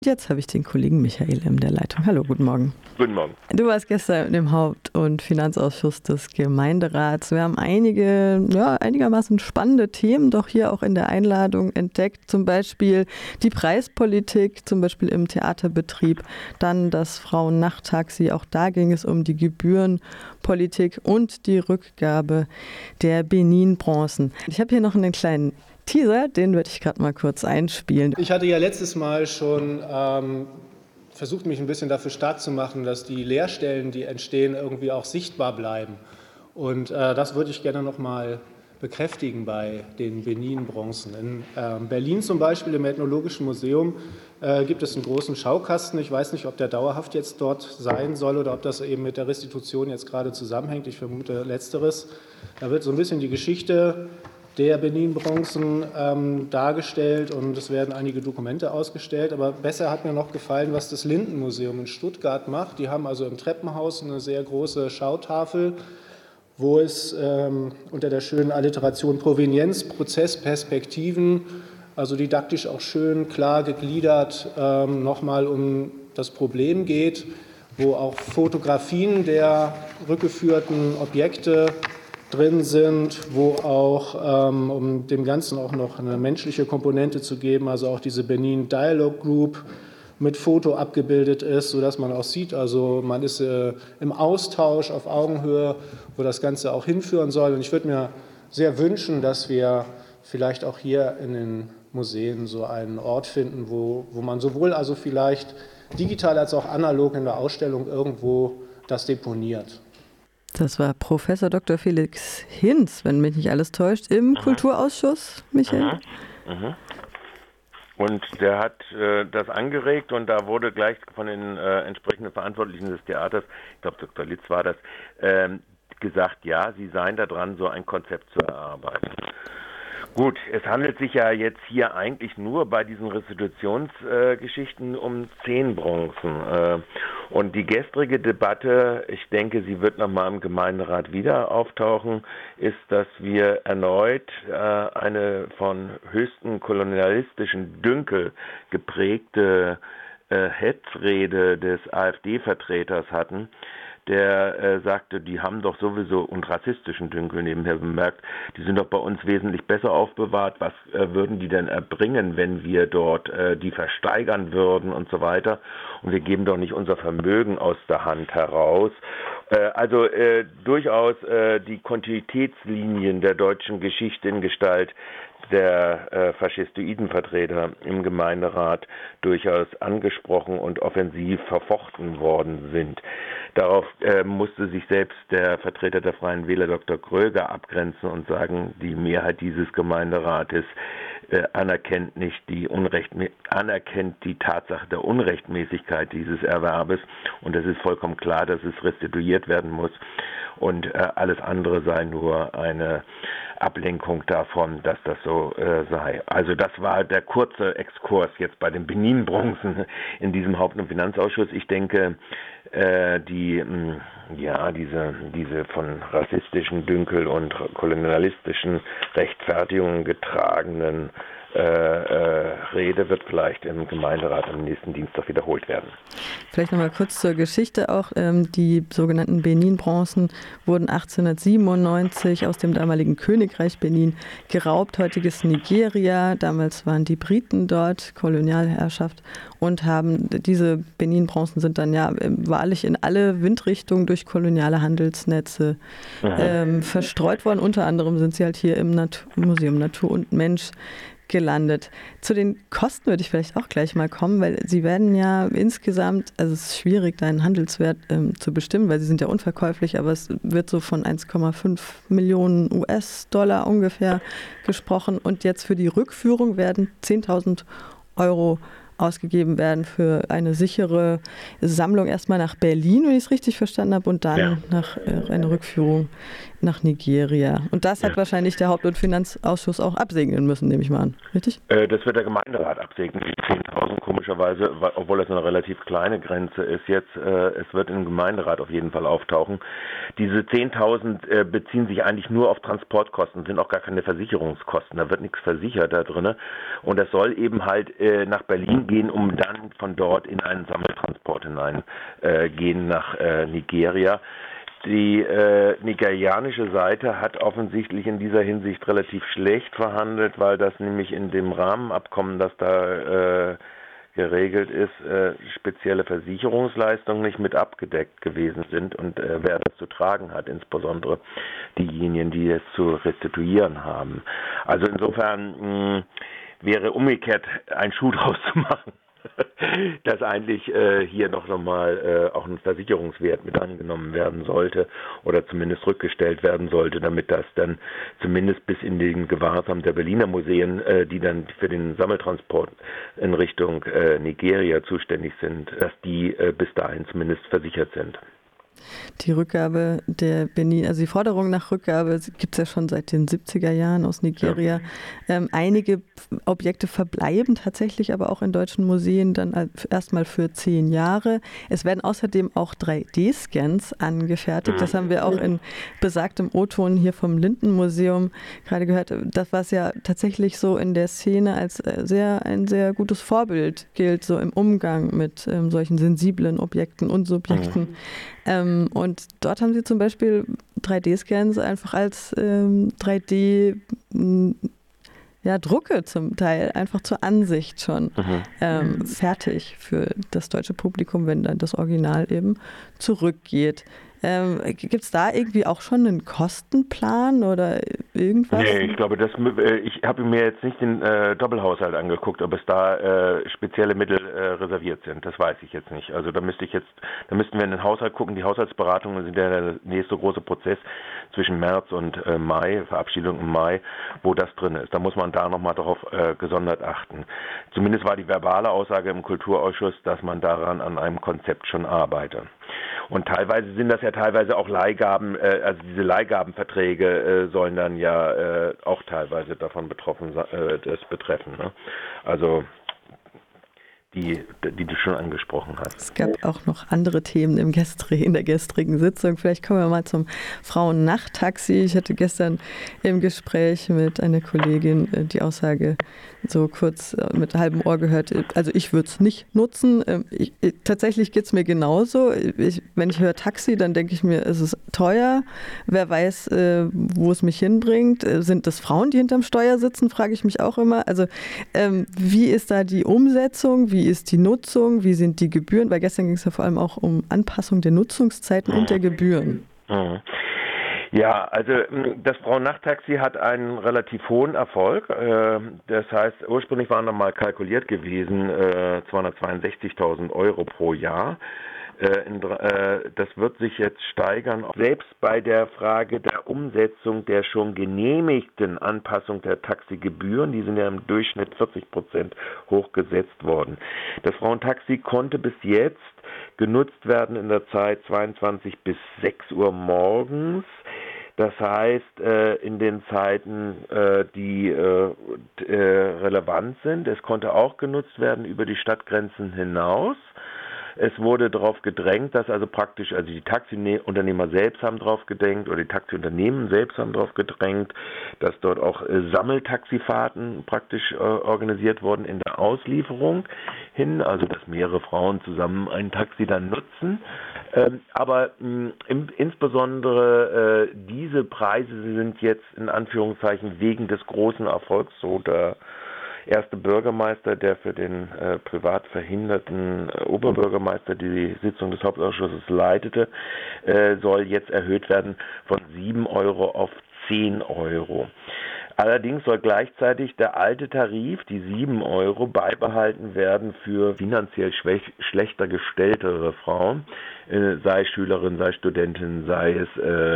Jetzt habe ich den Kollegen Michael in der Leitung. Hallo, guten Morgen. Guten Morgen. Du warst gestern im Haupt- und Finanzausschuss des Gemeinderats. Wir haben einige, einigermaßen spannende Themen doch hier auch in der Einladung entdeckt. Zum Beispiel die Preispolitik, zum Beispiel im Theaterbetrieb. Dann das Frauennachttaxi. Auch da ging es um die Gebührenpolitik und die Rückgabe der Benin-Bronzen. Ich habe hier noch einen kleinen Teaser, den würde ich gerade mal kurz einspielen. Ich hatte ja letztes Mal schon versucht, mich ein bisschen dafür stark zu machen, dass die Leerstellen, die entstehen, irgendwie auch sichtbar bleiben. Und das würde ich gerne noch mal bekräftigen bei den Benin-Bronzen. In Berlin zum Beispiel im Ethnologischen Museum gibt es einen großen Schaukasten. Ich weiß nicht, ob der dauerhaft jetzt dort sein soll oder ob das eben mit der Restitution jetzt gerade zusammenhängt. Ich vermute Letzteres. Da wird so ein bisschen die Geschichte der Benin-Bronzen dargestellt und es werden einige Dokumente ausgestellt. Aber besser hat mir noch gefallen, was das Lindenmuseum in Stuttgart macht. Die haben also im Treppenhaus eine sehr große Schautafel, wo es unter der schönen Alliteration Provenienz, Prozess, Perspektiven, also didaktisch auch schön klar gegliedert, nochmal um das Problem geht, wo auch Fotografien der rückgeführten Objekte drin sind, wo auch, um dem Ganzen auch noch eine menschliche Komponente zu geben, also auch diese Benin Dialogue Group mit Foto abgebildet ist, sodass man auch sieht, also man ist im Austausch auf Augenhöhe, wo das Ganze auch hinführen soll. Und ich würde mir sehr wünschen, dass wir vielleicht auch hier in den Museen so einen Ort finden, wo man sowohl also vielleicht digital als auch analog in der Ausstellung irgendwo das deponiert. Das war Professor Dr. Felix Hinz, wenn mich nicht alles täuscht, im Kulturausschuss, Michael. Und der hat das angeregt und da wurde gleich von den entsprechenden Verantwortlichen des Theaters, ich glaube Dr. Litz war das, gesagt, ja, sie seien da dran, so ein Konzept zu erarbeiten. Gut, es handelt sich ja jetzt hier eigentlich nur bei diesen Restitutionsgeschichten um 10 Bronzen. Und die gestrige Debatte, ich denke, sie wird nochmal im Gemeinderat wieder auftauchen, ist, dass wir erneut eine von höchsten kolonialistischen Dünkel geprägte Hetzrede des AfD-Vertreters hatten, der sagte, die haben doch sowieso, und rassistischen Dünkel nebenher bemerkt, die sind doch bei uns wesentlich besser aufbewahrt, was würden die denn erbringen, wenn wir dort die versteigern würden und so weiter, und wir geben doch nicht unser Vermögen aus der Hand heraus. Also durchaus die Kontinuitätslinien der deutschen Geschichte in Gestalt der Faschistoidenvertreter im Gemeinderat durchaus angesprochen und offensiv verfochten worden sind. Darauf musste sich selbst der Vertreter der Freien Wähler Dr. Gröger abgrenzen und sagen, die Mehrheit dieses Gemeinderates anerkennt die Tatsache der Unrechtmäßigkeit dieses Erwerbes, und es ist vollkommen klar, dass es restituiert werden muss, und alles andere sei nur eine Ablenkung davon, dass das so sei. Also das war der kurze Exkurs jetzt bei den Benin-Bronzen in diesem Haupt- und Finanzausschuss. Ich denke, diese von rassistischen Dünkel und kolonialistischen Rechtfertigungen getragenen Rede wird vielleicht im Gemeinderat am nächsten Dienstag wiederholt werden. Vielleicht nochmal kurz zur Geschichte auch. Die sogenannten Benin-Bronzen wurden 1897 aus dem damaligen Königreich Benin geraubt, heutiges Nigeria. Damals waren die Briten dort, Kolonialherrschaft, und haben diese Benin-Bronzen sind dann ja wahrlich in alle Windrichtungen durch koloniale Handelsnetze verstreut worden. Unter anderem sind sie halt hier im Museum Natur und Mensch gelandet. Zu den Kosten würde ich vielleicht auch gleich mal kommen, weil sie werden ja insgesamt, also es ist schwierig, da einen Handelswert zu bestimmen, weil sie sind ja unverkäuflich, aber es wird so von 1,5 Millionen US-Dollar ungefähr gesprochen, und jetzt für die Rückführung werden 10.000 Euro ausgegeben werden für eine sichere Sammlung erstmal nach Berlin, wenn ich es richtig verstanden habe, und dann nach eine Rückführung nach Nigeria. Und das hat wahrscheinlich der Haupt- und Finanzausschuss auch absegnen müssen, nehme ich mal an. Richtig? Das wird der Gemeinderat absegnen, die 10.000 10.000 komischerweise, obwohl das eine relativ kleine Grenze ist jetzt. Es wird im Gemeinderat auf jeden Fall auftauchen. Diese 10.000 beziehen sich eigentlich nur auf Transportkosten, sind auch gar keine Versicherungskosten. Da wird nichts versichert da drin. Und das soll eben halt nach Berlin gehen, um dann von dort in einen Sammeltransport hinein gehen nach Nigeria. Die nigerianische Seite hat offensichtlich in dieser Hinsicht relativ schlecht verhandelt, weil das nämlich in dem Rahmenabkommen, das da geregelt ist, spezielle Versicherungsleistungen nicht mit abgedeckt gewesen sind und wer das zu tragen hat, insbesondere diejenigen, die es zu restituieren haben. Also insofern wäre umgekehrt ein Schuh draus zu machen, dass eigentlich hier nochmal auch ein Versicherungswert mit angenommen werden sollte oder zumindest rückgestellt werden sollte, damit das dann zumindest bis in den Gewahrsam der Berliner Museen, die dann für den Sammeltransport in Richtung Nigeria zuständig sind, dass die bis dahin zumindest versichert sind. Die Rückgabe der Benin, also die Forderung nach Rückgabe gibt es ja schon seit den 70er Jahren aus Nigeria. Ja. Einige Objekte verbleiben tatsächlich aber auch in deutschen Museen dann erstmal für 10 Jahre. Es werden außerdem auch 3D-Scans angefertigt. Das haben wir auch in besagtem O-Ton hier vom Linden-Museum gerade gehört. Das, was ja tatsächlich so in der Szene als ein sehr gutes Vorbild gilt, so im Umgang mit solchen sensiblen Objekten und Subjekten. Und dort haben sie zum Beispiel 3D-Scans einfach als 3D-Drucke zum Teil einfach zur Ansicht schon fertig für das deutsche Publikum, wenn dann das Original eben zurückgeht. Gibt es da irgendwie auch schon einen Kostenplan oder irgendwas? Nee, ich glaube, ich habe mir jetzt nicht den Doppelhaushalt angeguckt, ob es da spezielle Mittel reserviert sind. Das weiß ich jetzt nicht. Also da müssten wir in den Haushalt gucken. Die Haushaltsberatungen sind ja der nächste große Prozess zwischen März und Mai, Verabschiedung im Mai, wo das drin ist. Da muss man da nochmal darauf gesondert achten. Zumindest war die verbale Aussage im Kulturausschuss, dass man daran an einem Konzept schon arbeitet. Und teilweise sind das ja teilweise auch Leihgaben, also diese Leihgabenverträge sollen dann ja auch teilweise davon das betreffen. Ne? Also die du schon angesprochen hast. Es gab auch noch andere Themen in der gestrigen Sitzung. Vielleicht kommen wir mal zum Frauennachttaxi. Ich hatte gestern im Gespräch mit einer Kollegin die Aussage so kurz mit halbem Ohr gehört, also ich würde es nicht nutzen. Tatsächlich geht es mir genauso. Wenn ich höre Taxi, dann denke ich mir, es ist teuer. Wer weiß, wo es mich hinbringt. Sind das Frauen, die hinterm Steuer sitzen, frage ich mich auch immer. Also wie ist da die Umsetzung? Wie ist die Nutzung? Wie sind die Gebühren? Weil gestern ging es ja vor allem auch um Anpassung der Nutzungszeiten und der Gebühren. Ja, also das Frauennachttaxi hat einen relativ hohen Erfolg. Das heißt, ursprünglich waren da mal kalkuliert gewesen 262.000 € pro Jahr. Das wird sich jetzt steigern. Selbst bei der Frage der Umsetzung der schon genehmigten Anpassung der Taxigebühren, die sind ja im Durchschnitt 40% hochgesetzt worden. Das Frauentaxi konnte bis jetzt genutzt werden in der Zeit 22 bis 6 Uhr morgens. Das heißt, in den Zeiten, die relevant sind. Es konnte auch genutzt werden über die Stadtgrenzen hinaus. Es wurde darauf gedrängt, dass also die Taxiunternehmer selbst haben darauf gedrängt oder die Taxiunternehmen selbst haben darauf gedrängt, dass dort auch Sammeltaxifahrten praktisch organisiert wurden in der Auslieferung hin, also dass mehrere Frauen zusammen ein Taxi dann nutzen. Aber insbesondere diese Preise sind jetzt in Anführungszeichen wegen des großen Erfolgs so der erste Bürgermeister, der für den privat verhinderten Oberbürgermeister die Sitzung des Hauptausschusses leitete, soll jetzt erhöht werden von 7 € auf 10 €. Allerdings soll gleichzeitig der alte Tarif, die 7 € beibehalten werden für finanziell schlechter gestelltere Frauen, sei Schülerin, sei Studentin, sei es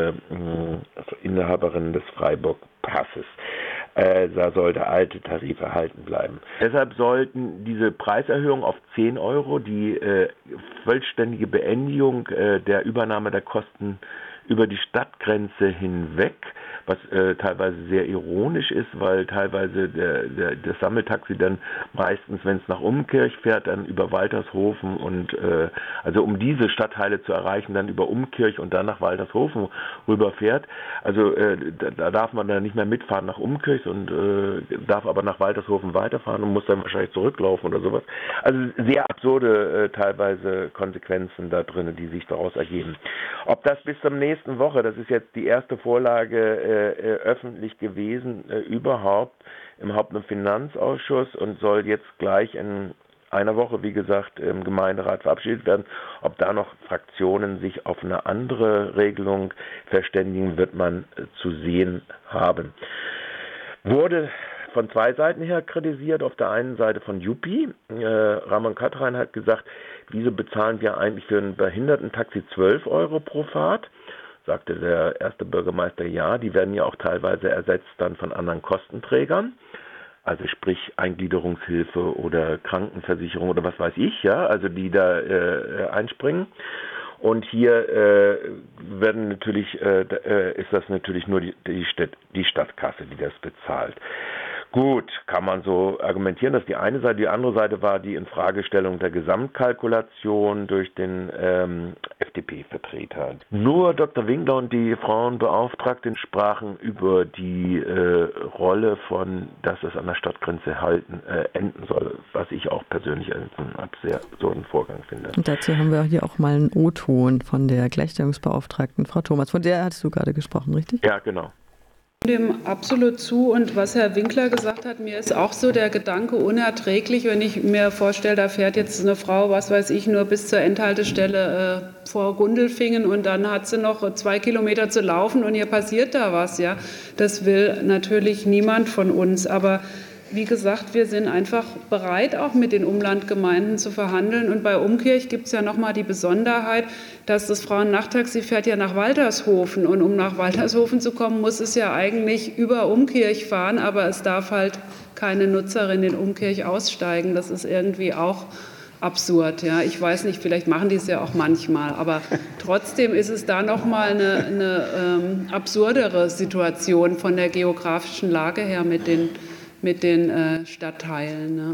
Inhaberin des Freiburg-Passes. Da soll der alte Tarif erhalten bleiben. Deshalb sollten diese Preiserhöhung auf 10 €, die vollständige Beendigung der Übernahme der Kosten über die Stadtgrenze hinweg, was teilweise sehr ironisch ist, weil teilweise das Sammeltaxi dann meistens, wenn es nach Umkirch fährt, dann über Waltershofen und also um diese Stadtteile zu erreichen, dann über Umkirch und dann nach Waltershofen rüberfährt. Also da darf man dann nicht mehr mitfahren nach Umkirch und darf aber nach Waltershofen weiterfahren und muss dann wahrscheinlich zurücklaufen oder sowas. Also sehr absurde teilweise Konsequenzen da drin, die sich daraus ergeben. Ob das bis zur nächsten Woche, das ist jetzt die erste Vorlage öffentlich gewesen, überhaupt im Haupt- und Finanzausschuss und soll jetzt gleich in einer Woche, wie gesagt, im Gemeinderat verabschiedet werden. Ob da noch Fraktionen sich auf eine andere Regelung verständigen, wird man zu sehen haben. Wurde von zwei Seiten her kritisiert. Auf der einen Seite von Juppie. Ramon Katrein hat gesagt, wieso bezahlen wir eigentlich für ein Behindertentaxi 12 Euro pro Fahrt? Sagte der erste Bürgermeister, ja, die werden ja auch teilweise ersetzt dann von anderen Kostenträgern, also sprich Eingliederungshilfe oder Krankenversicherung oder was weiß ich, ja, also die da einspringen. Und hier werden natürlich, ist das natürlich nur die Stadtkasse, die das bezahlt. Gut, kann man so argumentieren, dass die eine Seite, die andere Seite war die Infragestellung der Gesamtkalkulation durch den FDP-Vertreter. Nur Dr. Winkler und die Frauenbeauftragten sprachen über die Rolle von, dass es an der Stadtgrenze enden soll, was ich auch persönlich als einen sehr absurden Vorgang finde. Und dazu haben wir hier auch mal einen O-Ton von der Gleichstellungsbeauftragten Frau Thomas. Von der hattest du gerade gesprochen, richtig? Ja, genau. Dem absolut zu, und was Herr Winkler gesagt hat, mir ist auch so der Gedanke unerträglich, wenn ich mir vorstelle, da fährt jetzt eine Frau, was weiß ich, nur bis zur Endhaltestelle vor Gundelfingen und dann hat sie noch 2 Kilometer zu laufen und ihr passiert da was, ja. Das will natürlich niemand von uns, aber wie gesagt, wir sind einfach bereit, auch mit den Umlandgemeinden zu verhandeln. Und bei Umkirch gibt es ja nochmal die Besonderheit, dass das Frauennachttaxi fährt ja nach Waltershofen. Und um nach Waltershofen zu kommen, muss es ja eigentlich über Umkirch fahren. Aber es darf halt keine Nutzerin in Umkirch aussteigen. Das ist irgendwie auch absurd. Ja. Ich weiß nicht, vielleicht machen die es ja auch manchmal. Aber trotzdem ist es da nochmal eine absurdere Situation von der geografischen Lage her mit den Stadtteilen. Ne?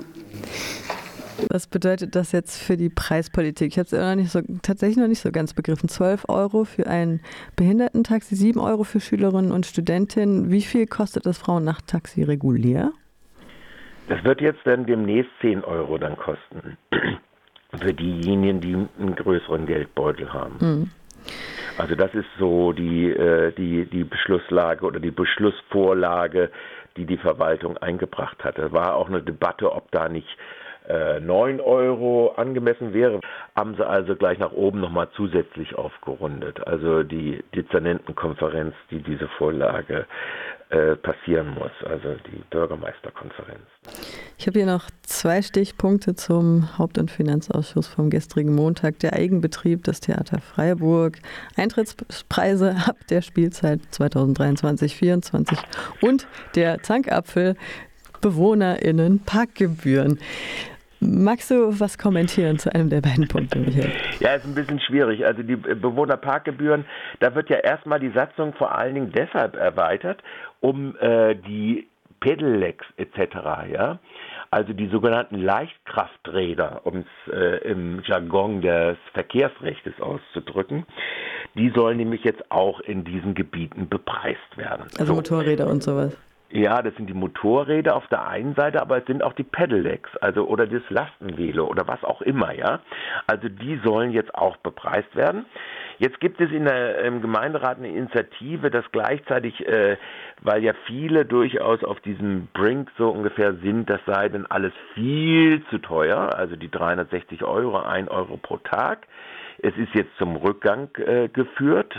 Was bedeutet das jetzt für die Preispolitik? Ich habe es tatsächlich noch nicht so ganz begriffen. 12 Euro für ein Behindertentaxi, 7 Euro für Schülerinnen und Studentinnen. Wie viel kostet das Frauennachttaxi regulär? Das wird jetzt dann demnächst 10 Euro dann kosten. Für diejenigen, die einen größeren Geldbeutel haben. Mhm. Also das ist so die Beschlusslage oder die Beschlussvorlage, die Verwaltung eingebracht hatte. War auch eine Debatte, ob da nicht 9 Euro angemessen wäre. Haben sie also gleich nach oben nochmal zusätzlich aufgerundet. Also die Dezernentenkonferenz, die diese Vorlage passieren muss, also die Bürgermeisterkonferenz. Ich habe hier noch 2 Stichpunkte zum Haupt- und Finanzausschuss vom gestrigen Montag. Der Eigenbetrieb, das Theater Freiburg, Eintrittspreise ab der Spielzeit 2023/24 und der Zankapfel, BewohnerInnen, Parkgebühren. Magst du was kommentieren zu einem der beiden Punkte, Michael? Ja, ist ein bisschen schwierig. Also die Bewohnerparkgebühren, da wird ja erstmal die Satzung vor allen Dingen deshalb erweitert, um die Pedelecs etc., ja, also die sogenannten Leichtkrafträder, um es im Jargon des Verkehrsrechts auszudrücken, die sollen nämlich jetzt auch in diesen Gebieten bepreist werden. Also Motorräder und sowas. Ja, das sind die Motorräder auf der einen Seite, aber es sind auch die Pedelecs, also oder das Lastenvelo oder was auch immer, ja. Also die sollen jetzt auch bepreist werden. Jetzt gibt es im Gemeinderat eine Initiative, dass gleichzeitig, weil ja viele durchaus auf diesem Brink so ungefähr sind, das sei denn alles viel zu teuer, also die 360 Euro, 1 Euro pro Tag. Es ist jetzt zum Rückgang geführt,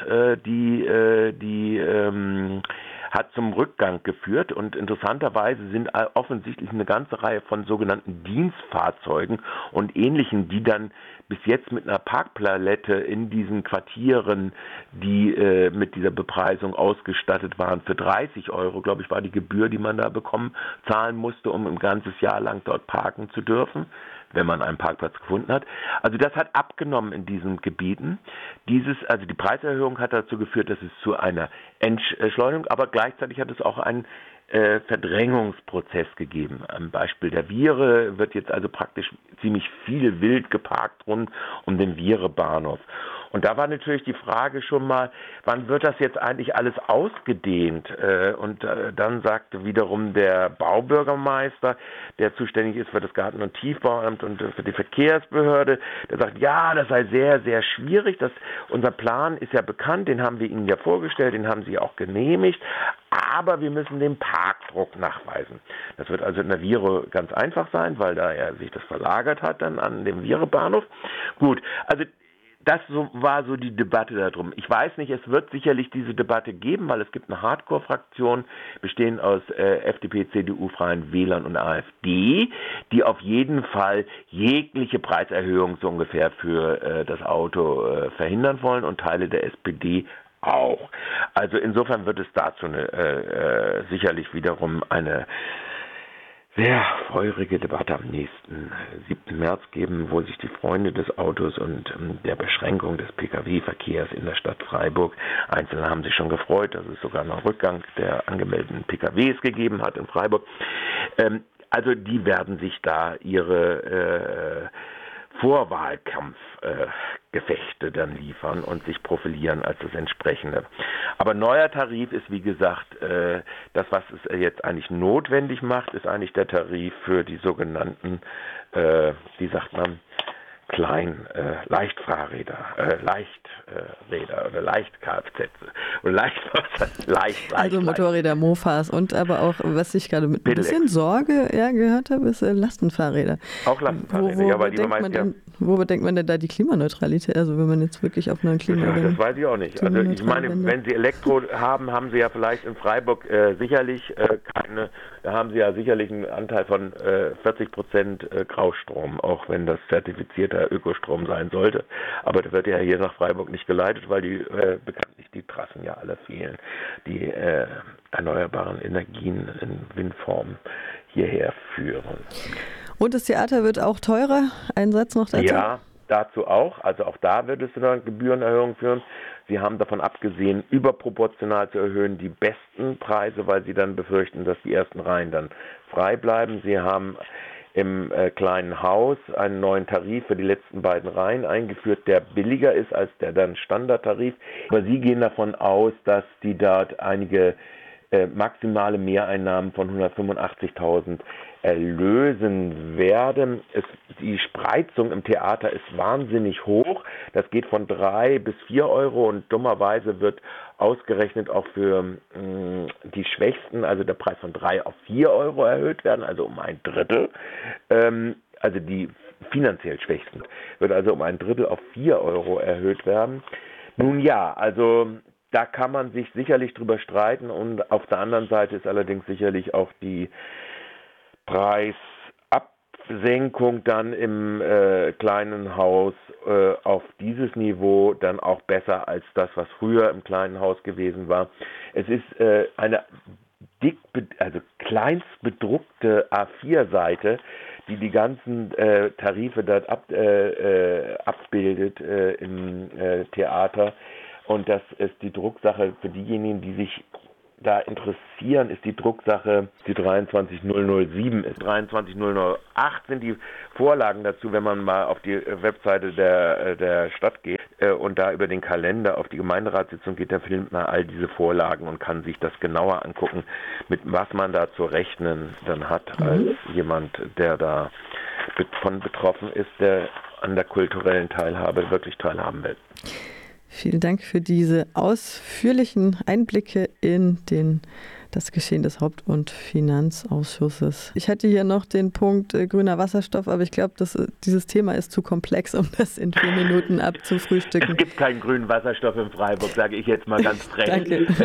hat zum Rückgang geführt und interessanterweise sind offensichtlich eine ganze Reihe von sogenannten Dienstfahrzeugen und Ähnlichen, die dann bis jetzt mit einer Parkpalette in diesen Quartieren, die mit dieser Bepreisung ausgestattet waren, für 30 Euro, glaube ich, war die Gebühr, die man da zahlen musste, um ein ganzes Jahr lang dort parken zu dürfen. wenn man einen Parkplatz gefunden hat. Also das hat abgenommen in diesen Gebieten. Also die Preiserhöhung hat dazu geführt, dass es zu einer Entschleunigung, aber gleichzeitig hat es auch einen Verdrängungsprozess gegeben. Am Beispiel der Viere wird jetzt also praktisch ziemlich viel wild geparkt rund um den Viere-Bahnhof. Und da war natürlich die Frage schon mal, wann wird das jetzt eigentlich alles ausgedehnt? Und dann sagte wiederum der Baubürgermeister, der zuständig ist für das Garten- und Tiefbauamt und für die Verkehrsbehörde, der sagt, ja, das sei sehr, sehr schwierig. Unser Plan ist ja bekannt, den haben wir Ihnen ja vorgestellt, den haben Sie auch genehmigt. Aber wir müssen den Parkdruck nachweisen. Das wird also in der Viere ganz einfach sein, weil da ja sich das verlagert hat dann an dem Viere-Bahnhof. Gut, also das war so die Debatte darum. Ich weiß nicht, es wird sicherlich diese Debatte geben, weil es gibt eine Hardcore-Fraktion, bestehend aus FDP, CDU, Freien Wählern und AfD, die auf jeden Fall jegliche Preiserhöhung so ungefähr für das Auto verhindern wollen und Teile der SPD auch. Also insofern wird es dazu sicherlich wiederum eine sehr feurige Debatte am nächsten 7. März geben, wo sich die Freunde des Autos und der Beschränkung des Pkw-Verkehrs in der Stadt Freiburg, Einzelne haben sich schon gefreut, dass es sogar noch Rückgang der angemeldeten Pkws gegeben hat in Freiburg. Also die werden sich da ihre Vorwahlkampfgefechte dann liefern und sich profilieren als das Entsprechende. Aber neuer Tarif ist, wie gesagt, das, was es jetzt eigentlich notwendig macht, ist eigentlich der Tarif für die sogenannten, wie sagt man, Leichtfahrräder, Leichträder oder Leicht-Kfz oder leicht. Also Motorräder, Mofas und aber auch, was ich gerade mit ein bisschen Sorge gehört habe, ist Lastenfahrräder. Auch Lastenfahrräder, Wo bedenkt man denn da die Klimaneutralität? Also wenn man jetzt wirklich auf eine Klimawende... Das weiß ich auch nicht. Also ich meine, wenn Sie Elektro haben, haben Sie ja vielleicht in Freiburg sicherlich da haben Sie ja sicherlich einen Anteil von 40% Graustrom, auch wenn das zertifizierter Ökostrom sein sollte. Aber der wird ja hier nach Freiburg nicht geleitet, weil bekanntlich die Trassen ja alle fehlen, die erneuerbaren Energien in Windform hierher führen. Und das Theater wird auch teurer? Ein Satz noch dazu? Ja, dazu auch. Also auch da wird es eine Gebührenerhöhung führen. Sie haben davon abgesehen, überproportional zu erhöhen die besten Preise, weil sie dann befürchten, dass die ersten Reihen dann frei bleiben. Sie haben im kleinen Haus einen neuen Tarif für die letzten beiden Reihen eingeführt, der billiger ist als der dann Standardtarif. Aber Sie gehen davon aus, dass die dort einige maximale Mehreinnahmen von 185.000 erlösen werden. Die Spreizung im Theater ist wahnsinnig hoch. Das geht von 3 bis 4 Euro und dummerweise wird ausgerechnet auch für die Schwächsten, also der Preis von 3 auf 4 Euro erhöht werden, also um ein Drittel. Also die finanziell Schwächsten wird also um ein Drittel auf 4 Euro erhöht werden. Nun ja, also da kann man sich sicherlich drüber streiten und auf der anderen Seite ist allerdings sicherlich auch die Preisabsenkung dann im kleinen Haus auf dieses Niveau dann auch besser als das, was früher im kleinen Haus gewesen war. Es ist eine kleinst bedruckte A4-Seite, die ganzen Tarife dort abbildet im Theater. Und das ist die Drucksache für diejenigen, die sich da interessieren, ist die Drucksache, die 23007 ist. 23008 sind die Vorlagen dazu, wenn man mal auf die Webseite der Stadt geht und da über den Kalender auf die Gemeinderatssitzung geht, da findet man all diese Vorlagen und kann sich das genauer angucken, mit was man da zu rechnen dann hat, als jemand, der da von betroffen ist, der an der kulturellen Teilhabe wirklich teilhaben will. Vielen Dank für diese ausführlichen Einblicke in das Geschehen des Haupt- und Finanzausschusses. Ich hatte hier noch den Punkt grüner Wasserstoff, aber ich glaube, dieses Thema ist zu komplex, um das in 4 Minuten abzufrühstücken. Es gibt keinen grünen Wasserstoff in Freiburg, sage ich jetzt mal ganz frech. Danke.